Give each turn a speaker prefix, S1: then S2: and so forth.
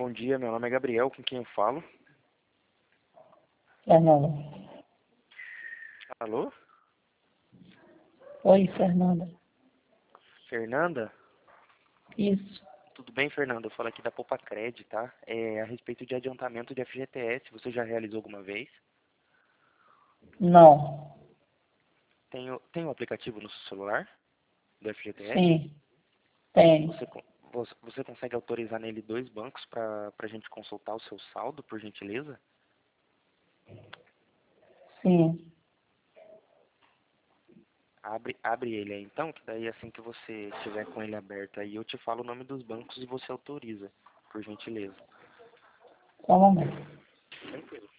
S1: bom dia. Meu nome é Gabriel, com quem eu falo?
S2: Fernanda.
S1: Alô?
S2: Oi, Fernanda.
S1: Fernanda?
S2: Isso.
S1: Tudo bem, Fernanda? Eu falo aqui da Popacred, tá? É a respeito de adiantamento de FGTS. Você já realizou alguma vez?
S2: Não.
S1: Tem um aplicativo no seu celular do FGTS?
S2: Sim, tem.
S1: Você consegue autorizar nele 2 bancos para a gente consultar o seu saldo, por gentileza?
S2: Sim.
S1: Abre ele aí então, que daí assim que você estiver com ele aberto aí, eu te falo o nome dos bancos e você autoriza, por gentileza.
S2: Só um momento.
S1: Tranquilo.